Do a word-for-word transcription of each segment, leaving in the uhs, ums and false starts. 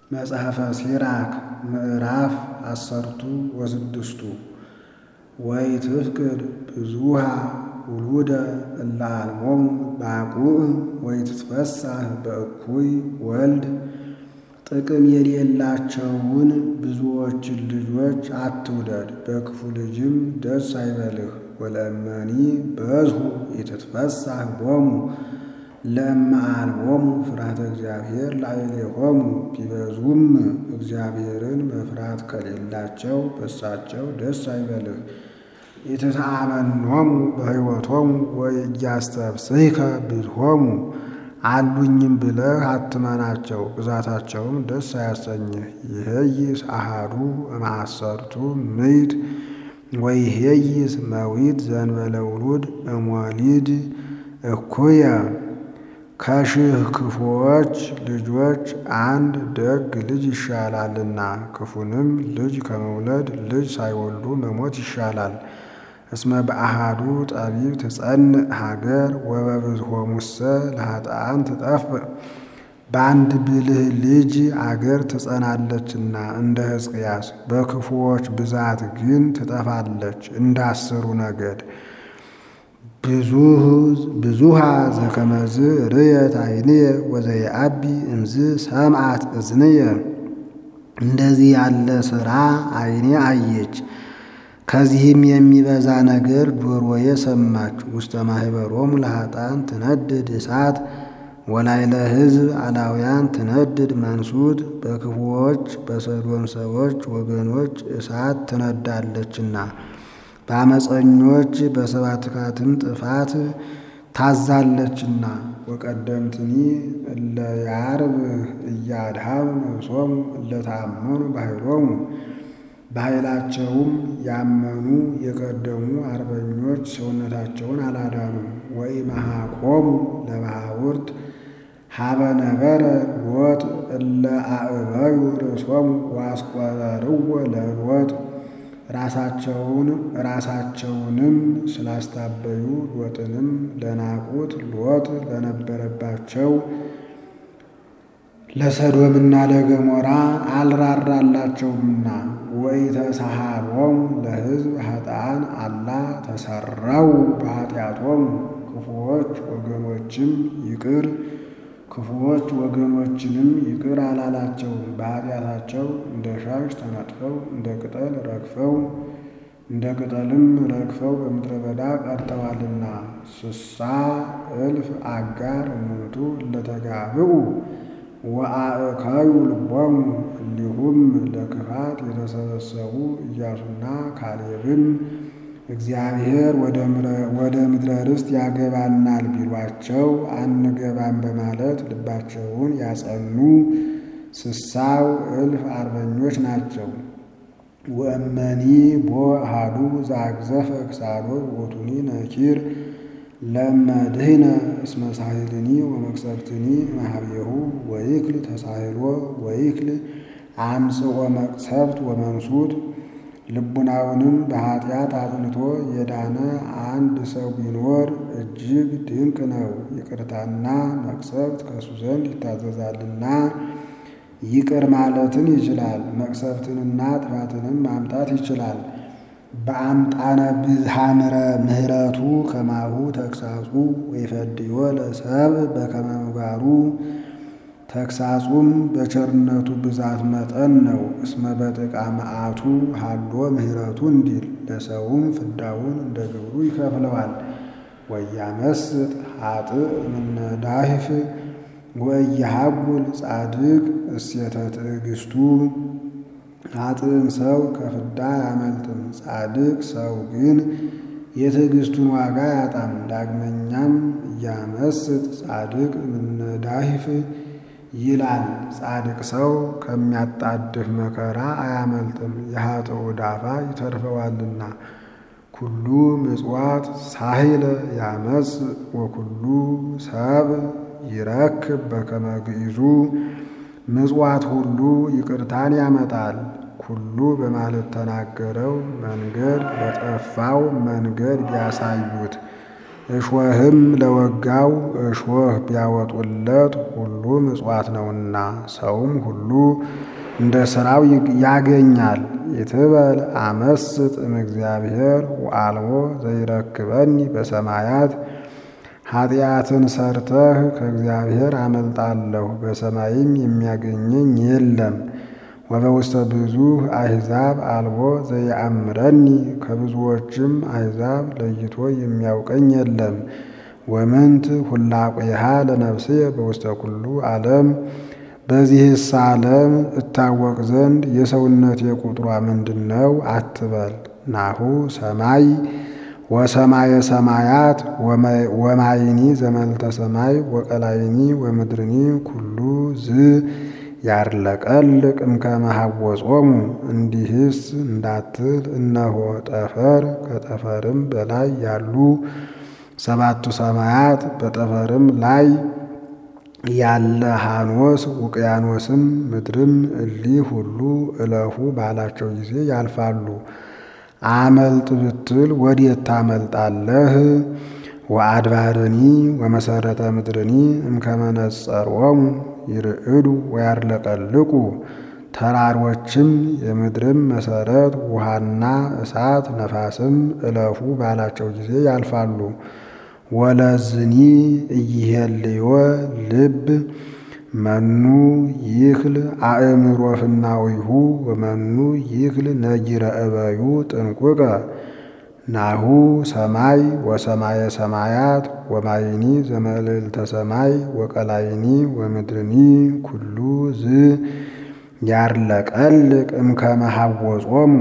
መጽሐፈ ሲራክ ምዕራፍ አሰርቱ ወስድስቱ ወይትፍቅድ ብዙሃ ውሉደ እለ አልቦሙ ባቁዕ ወይትትፈሳህ በእኩይ ወልድ። ጥቅም የሌላቸውን ብዙዎችን ልጆች አትውደድ፣ በክፉ ልጅም ደስ አይበልህ። ወለእመኒ በዝሁ ኢትትፈሳህ ቦሙ ለእመ አልቦሙ ፍርሃተ እግዚአብሔር ላዕሌሆሙ። ቢበዙም እግዚአብሔርን መፍራት ከሌላቸው በሳቸው ደስ አይበልህ። ኢትትአመኖሙ በሕይወቶሙ ወኢያስተብስሕከ ብዝሖሙ። አሉኝም ብለህ አትመናቸው፣ ብዛታቸውም ደስ አያሰኝህ። ይሄይስ አሃዱ እምአሰርቱ ምዕት ወይሄይስ መዊት ዘእንበለ ውሉድ እምወሊድ እኩየ። ከሺህ ክፉዎች ልጆች አንድ ደግ ልጅ ይሻላልና፣ ክፉንም ልጅ ከመውለድ ልጅ ሳይወልዱ መሞት ይሻላል። እስመ በአሃዱ ጠቢብ ትጸንዕ ሀገር ወበብዝሖሙሰ ለኃጥኣን ትጠፍእ። በአንድ ብልህ ልጅ አገር ትጸናለችና እንደ ሕዝቅያስ፣ በክፉዎች ብዛት ግን ትጠፋለች እንደ አስሩ ነገድ። ብዙሃ ዘከመዝ ርየት ዓይንየ ወዘየአቢ እምዝ ሰምዓት እዝንየ። እንደዚህ ያለ ሥራ ዓይኔ አየች፣ ከዚህም የሚበዛ ነገር ጆሮዬ ሰማች። ውስተ ማኅበሮሙ ለኃጥኣን ትነድድ እሳት ወላዕለ ሕዝብ አላውያን ትነድድ መንሱት። በክፉዎች በሰዶም ሰዎች ወገኖች እሳት ትነዳለችና፣ በአመፀኞች በሰባትካትም ጥፋት ታዛለችና። ወቀደምትኒ እለ ያርብህ እያድሃው ነፍሶሙ እለ ተአመኑ በኃይሎሙ። በኃይላቸውም ያመኑ የቀደሙ አርበኞች ሰውነታቸውን አላዳኑም። ወኢመሃኮሙ ለባሕውርት ሀበ ነበረ ሎጥ እለ አእበዩ ርእሶሙ ወአስቈረርዎ ለሎጥ። ራሳቸውን ራሳቸውንም ስላስታበዩ ሎጥንም ለናቁት ሎጥ ለነበረባቸው ለሰዶምና ለገሞራ አልራራላቸውምና። ወኢተሳሃሎሙ ለሕዝብ ኃጥኣን አላ ተሰራው በኃጢአቶሙ። ክፉዎች ወገኖችም ይቅር ክፉዎች ወገኖችንም ይቅር አላላቸውም። በኃጢአታቸው እንደ ሻሽ ተነጥፈው እንደ ቅጠል ረግፈው እንደ ቅጠልም ረግፈው በምድረ በዳ ቀርተዋልና። ስሳ እልፍ አጋር እሙንቱ እለተጋብኡ ወአእከዩ ልቦሙ። እንዲሁም ለክፋት የተሰበሰቡ ኢያሱና ካሌብም እግዚአብሔር ወደ ምድረ ርስት ያገባናል ቢሏቸው አንገባም በማለት ልባቸውን ያጸኑ ስሳው እልፍ አርበኞች ናቸው። ወእመኒ ቦ አሃዱ ዘአግዘፈ ክሳዶ ቦቱኒ ነኪር ለመድህነ እስመ ሳህልኒ ወመቅሰፍትኒ ማህቤሁ ወይክል ተሳህሎ ወይክል አምጽኦ መቅሰፍት ወመንሱት። ልቡናውንም በኃጢአት አጥንቶ የዳነ አንድ ሰው ቢኖር እጅግ ድንቅ ነው። ይቅርታና መቅሰፍት ከእሱ ዘንድ ይታዘዛልና ይቅር ማለትን ይችላል። መቅሰፍትንና ጥፋትንም ማምጣት ይችላል። በአምጣነ ብዝሃ ምሕረቱ ከማሁ ተግሳጹ ወይፈድዮ ለሰብእ በከመ ምግባሩ። ተግሳጹም በቸርነቱ ብዛት መጠን ነው። እስመ በጥቃ መዓቱ ሀሎ ምሕረቱ እንዲል ለሰውም ፍዳውን እንደ ግብሩ ይከፍለዋል። ወያመስጥ ኃጥእ እምነ ዳህፍ ወኢያሃጉል ጻድቅ እሴተ ትዕግስቱ። ኃጥእም ሰው ከፍዳ አያመልጥም፣ ጻድቅ ሰው ግን የትዕግስቱን ዋጋ ያጣም። ዳግመኛም እያመስጥ ጻድቅ እምነ ዳህፍ ይላል። ጻድቅ ሰው ከሚያጣድፍ መከራ አያመልጥም፣ የኃጥኡ ዳፋ ይተርፈዋልና። ኩሉ ምጽዋት ሳሂለ ያመጽ ወኩሉ ሰብ ይረክብ በከመ ግዕዙ። ምጽዋት ሁሉ ይቅርታን ያመጣል። ኩሉ በማለት ተናገረው። መንገድ በጠፋው መንገድ ቢያሳዩት እሾህም ለወጋው እሾህ ቢያወጡለት ሁሉ ምጽዋት ነውና ሰውም ሁሉ እንደ ሥራው ያገኛል። ይትበል አመስጥ እምእግዚአብሔር ወአልቦ ዘይረክበኒ በሰማያት ኃጢአትን ሰርተህ ከእግዚአብሔር አመልጣለሁ በሰማይም የሚያገኘኝ የለም። ወበውስተ ብዙ አሕዛብ አልቦ ዘይአምረኒ ከብዙዎችም አሕዛብ ለይቶ የሚያውቀኝ የለም። ወምንት ሁላቁሃ ለነፍስየ በውስተ ኩሉ ዓለም በዚህስ ዓለም እታወቅ ዘንድ የሰውነቴ ቁጥሯ ምንድነው አትበል። ናሁ ሰማይ ወሰማየ ሰማያት ወማይኒ ዘመልተ ሰማይ ወቀላይኒ ወምድርኒ ኩሉ ዝ ያርለቀልቅ እምከመ ሀወጾሙ። እንዲህስ እንዳትል እነሆ ጠፈር ከጠፈርም በላይ ያሉ ሰባቱ ሰማያት በጠፈርም ላይ ያለ ሐኖስ ውቅያኖስም ምድርም እሊህ ሁሉ እለፉ ባላቸው ጊዜ ያልፋሉ። አመልጥ ብትል ወዴት ታመልጣለህ? ወአድባርኒ ወመሰረተ ምድርኒ እምከመ ነጸሮሙ ይርዕዱ ወያርለቀልቁ። ተራሮችም የምድርም መሰረት ውሃና እሳት ነፋስም እለፉ ባላቸው ጊዜ ያልፋሉ። ወለዝኒ እይሄልዮ ልብ መኑ ይክል አእምሮ ፍናዊሁ ወመኑ ይክል ነጊረ እበዩ ጥንቁቀ። ናሁ ሰማይ ወሰማየ ሰማያት ወማይኒ ዘመልዕልተ ሰማይ ወቀላይኒ ወምድርኒ ኩሉ ዝ ያርለቀልቅ እምከመ ሀወጾሙ።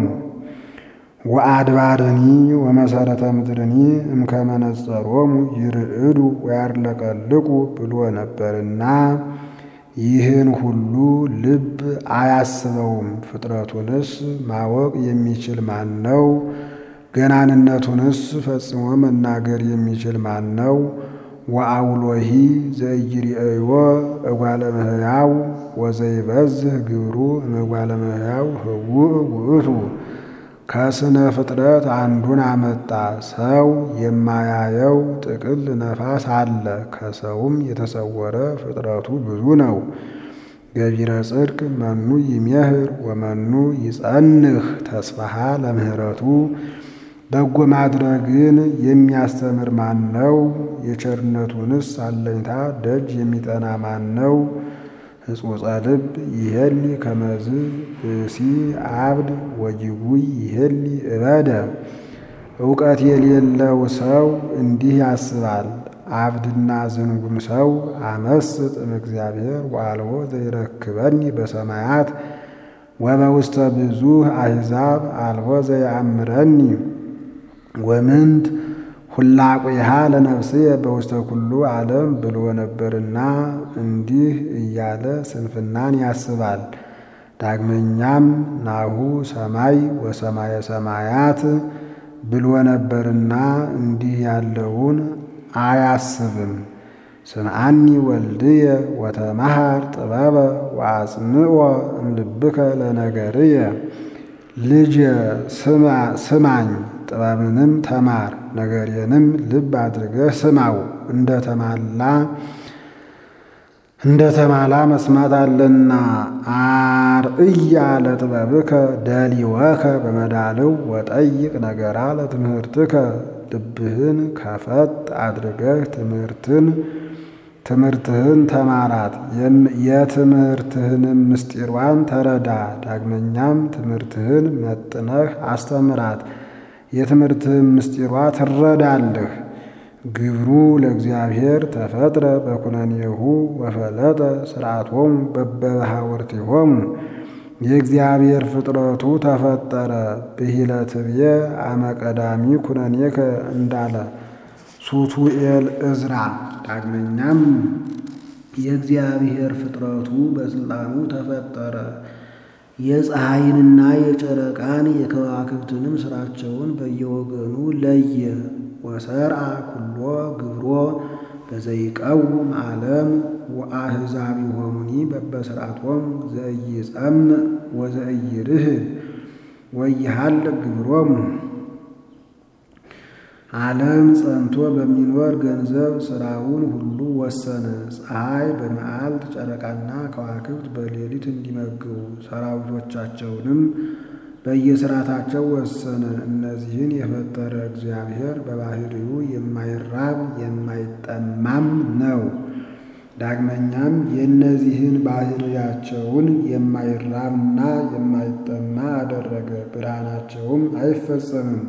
ወአድባርኒ ወመሰረተ ምድርኒ እምከመ ነጸሮሙ ይርዕዱ ወያርለቀልቁ ብሎ ነበርና ይህን ሁሉ ልብ አያስበውም። ፍጥረቱንስ ማወቅ የሚችል ማን ነው? ገናንነቱንስ ፈጽሞ መናገር የሚችል ማን ነው? ወአውሎሂ ዘኢይሬእዮ እጓለ እመሕያው ወዘይበዝህ ግብሩ እምእጓለ እመሕያው ህቡእ ውእቱ። ከስነ ፍጥረት አንዱን አመጣ። ሰው የማያየው ጥቅል ነፋስ አለ። ከሰውም የተሰወረ ፍጥረቱ ብዙ ነው። ገቢረ ጽድቅ መኑ ይሜህር ወመኑ ይጸንህ ተስፋሃ ለምህረቱ። በጎ ማድረግን የሚያስተምር ማን ነው? የቸርነቱንስ አለኝታ ደጅ የሚጠና ማን ነው? ሕጹጸ ልብ ይሄሊ ከመዝ ብእሲ አብድ ወጅጉይ ይሄሊ እበደ። እውቀት የሌለው ሰው እንዲህ ያስባል። አብድና ዝንጉም ሰው አመስጥ እምእግዚአብሔር ወአልቦ ዘይረክበኒ በሰማያት ወበውስተ ብዙ አሕዛብ አልቦ ዘይአምረኒ። ወምንት ሁላቁሃ ለነፍስየ በውስተ ኩሉ ዓለም ብሎ ነበርና እንዲህ እያለ ስንፍናን ያስባል። ዳግመኛም ናሁ ሰማይ ወሰማየ ሰማያት ብሎ ነበርና እንዲህ ያለውን አያስብም። ስምዓኒ ወልድየ ወተመሃር ጥበበ ወአጽንዖ እምልብከ ለነገርየ። ልጄ ስማኝ ጥበብንም ተማር ነገሬንም ልብ አድርገህ ስማው። እንደተማላ እንደተማላ መስማት አለና። አርእያ ለጥበብከ ደሊወከ በመዳልው ወጠይቅ ነገራ ለትምህርትከ። ልብህን ከፈት አድርገህ ትምህርትን ትምህርትህን ተማራት የትምህርትህንም ምስጢሯን ተረዳ። ዳግመኛም ትምህርትህን መጥነህ አስተምራት የትምህርትህን ምስጢሯ ትረዳልህ። ግብሩ ለእግዚአብሔር ተፈጥረ በኩነኔሁ ወፈለጠ ሥርዓቶሙ በበባሕወርቲሆሙ። የእግዚአብሔር ፍጥረቱ ተፈጠረ ብሂለ ትብየ አመ ቀዳሚ ኩነኔከ እንዳለ ሱቱኤል ዕዝራ። ዳግመኛም የእግዚአብሔር ፍጥረቱ በሥልጣኑ ተፈጠረ የፀሐይንና የጨረቃን የከዋክብትንም ሥራቸውን በየወገኑ ለየ። ወሰርዓ ኩሎ ግብሮ በዘይቀውም ዓለም ወአሕዛቢሆሙኒ በበሥርዓቶሙ ዘኢይጸምዕ ወዘኢይርህብ ወይሃልቅ ግብሮሙ። ዓለም ጸንቶ በሚኖር ገንዘብ ሥራውን ሁሉ ወሰነ። ፀሐይ በመዓልት ጨረቃና ከዋክብት በሌሊት እንዲመግቡ ሰራዊቶቻቸውንም በየሥርዓታቸው ወሰነ። እነዚህን የፈጠረ እግዚአብሔር በባሕርዩ የማይራብ የማይጠማም ነው። ዳግመኛም የእነዚህን ባሕርያቸውን የማይራብና የማይጠማ አደረገ። ብርሃናቸውም አይፈጸምም።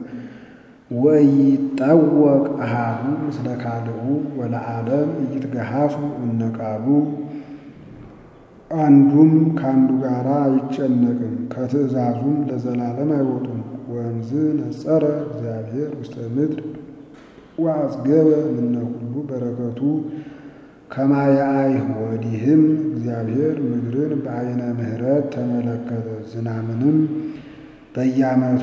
ወኢይጠወቅ አሐዱ ምስለ ካልኡ ወለዓለም ኢይትገሃሱ እነቃሉ። አንዱም ከአንዱ ጋር አይጨነቅም፣ ከትእዛዙም ለዘላለም አይወጡም። ወእምዝ ነጸረ እግዚአብሔር ውስተ ምድር ወአጽገበ እምነ ኩሉ በረከቱ ከማያይህ። ወዲህም እግዚአብሔር ምድርን በዓይነ ምሕረት ተመለከተ፣ ዝናምንም በየዓመቱ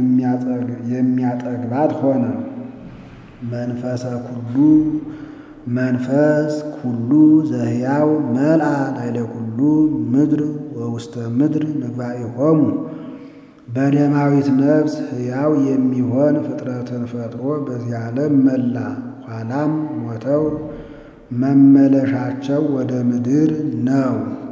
የሚያጠግባት ሆነ። መንፈሰ ኩሉ መንፈስ ኩሉ ዘሕያው መልአ ላዕለ ኩሉ ምድር ወውስተ ምድር ምግባኢሆሙ። በደማዊት ነፍስ ሕያው የሚሆን ፍጥረትን ፈጥሮ በዚህ ዓለም መላ። ኋላም ሞተው መመለሻቸው ወደ ምድር ነው።